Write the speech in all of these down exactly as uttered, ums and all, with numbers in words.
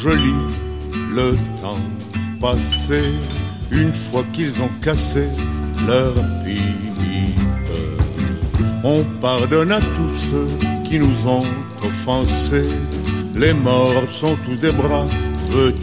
joli le temps passé, une fois qu'ils ont cassé leur pipe. On pardonne à tous ceux qui nous ont offensés, les morts sont tous des bras petits.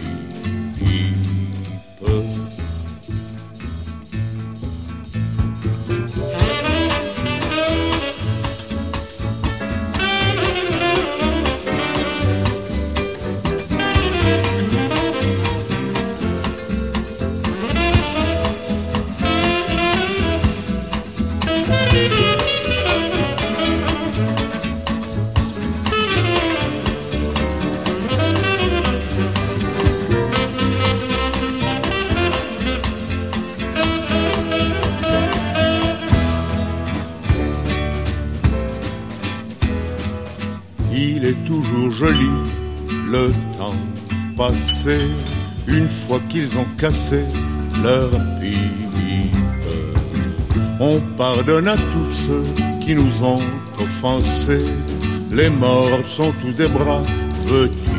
Il est toujours joli le temps passé, une fois qu'ils ont cassé leur pipe. On pardonne à tous ceux qui nous ont offensés, les morts sont tous des bras petits.